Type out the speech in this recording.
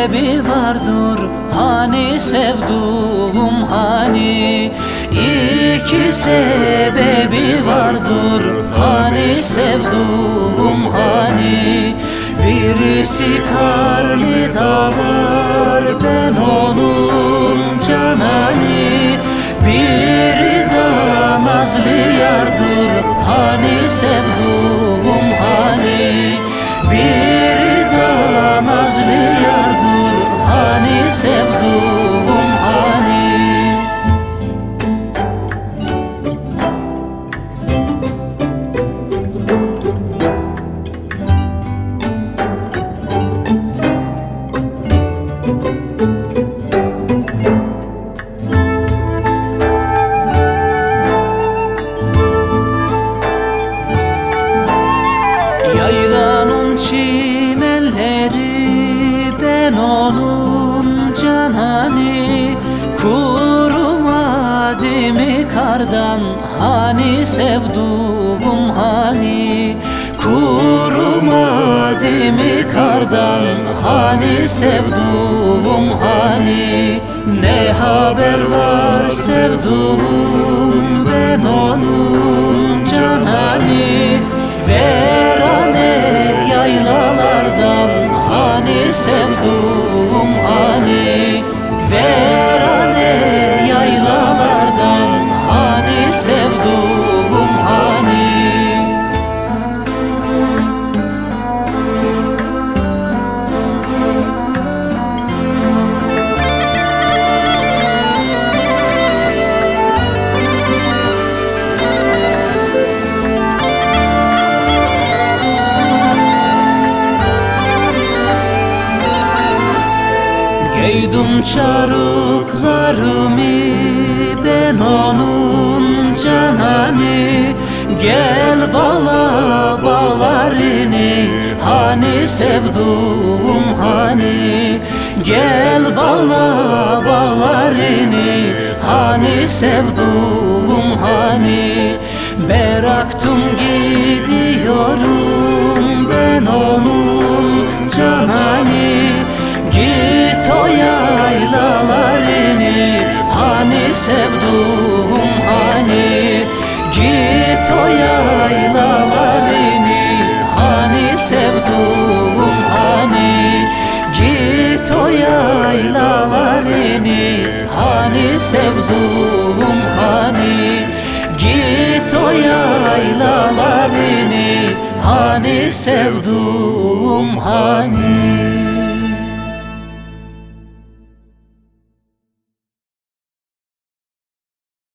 sebebi vardır hani sevduğum hani. İki sebebi vardır hani sevduğum hani. Birisi karlı dağlar ben onun canani. Biri de nazlı yardır hani sevduğum hani. Biri de nazlı yardır hani sevduğum hani. Yaylanın çimenleri ben onun canani. Kurumadı mı kardan hani sevduğum hani. Kurumadı mı kardan hani sevduğum hani. Ne haber var sevduğum ben onun canani. Verane yaylalardan hani sevduğum hani. Verane yaylalardan hani sevduğum hani. Giydim çarıklarımı ben onun canani. Gel bala balarını hani sevduğum hani. Gel bala balarını hani sevduğum hani. Bıraktım gidiyorum ben onun canani. Git o yaylalarını hani sevduğum hani. Git o yaylalarını hani sevduğum hani. Git o yaylalarını hani sevduğum hani. Git o yaylalarını hani sevduğum hani.